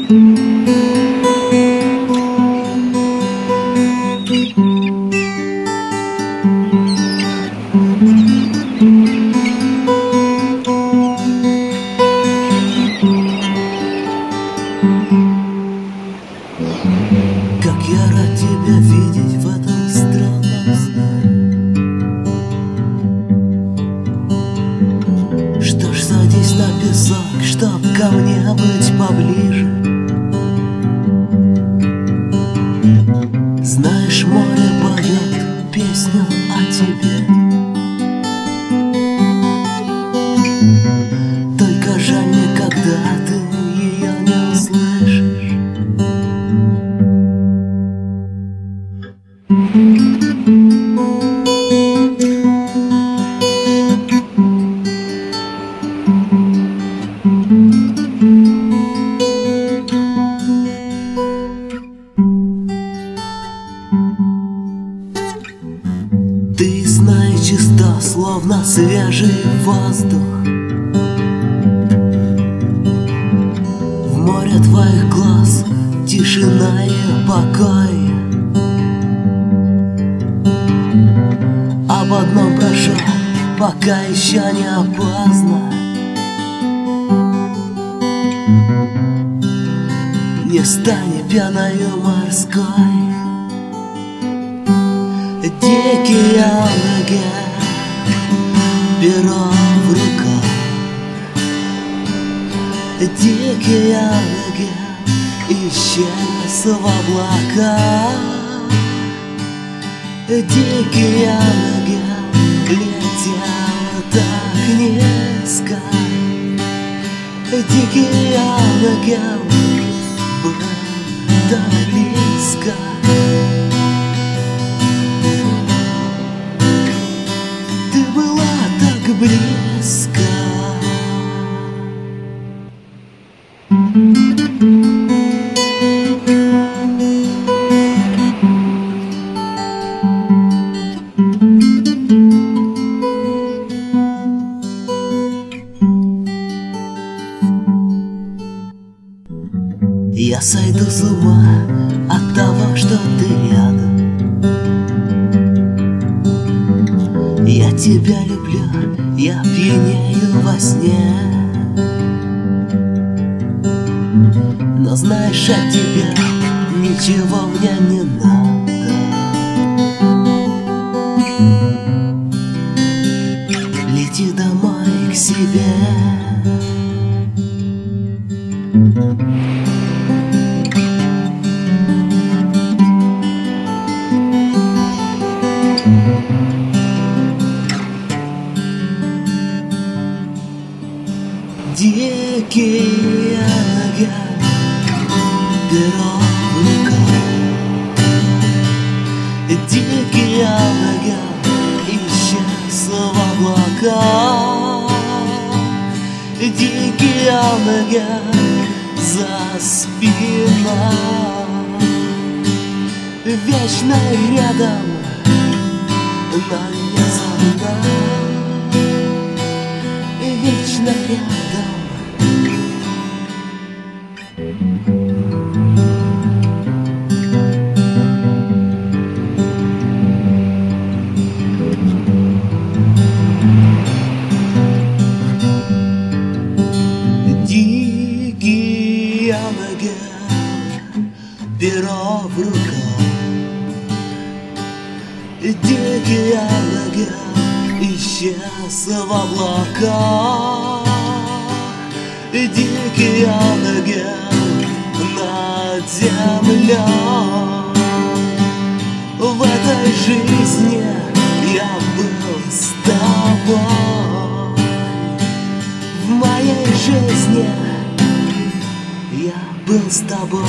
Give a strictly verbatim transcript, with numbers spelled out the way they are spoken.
Как я рад тебя видеть в этом странном сне. Что ж, садись на песок, чтоб ко мне быть поближе. Знаешь, море поет песню о тебе. Только жаль мне, когда ты ее не услышишь. Ты знай чиста, словно свежий воздух. В море твоих глаз тишина и покой. Об одном прошу, пока еще не поздно. Не стань пьяною морской. Дикий аллигатор, перо в руках. Дикий аллигатор исчез в облаках. Дикий аллигатор летел так низко. Дикий аллигатор был так близко. Ты была так близко. Я сойду с ума от того, что ты рядом. Я тебя люблю, я пьянею во сне. Но знаешь, от тебя ничего мне не надо. Лети домой к себе. Дикий аллигатор, перо в руках. Дикий аллигатор исчез в облаках. Дикий аллигатор за спиной. Вечно рядом, но не со мной. Вечно рядом. Дикий аллигатор, перо в руках. Дикий аллигатор исчез в облаках. Дикий аллигатор над землей. В этой жизни я был с тобой. В моей жизни я был с тобой.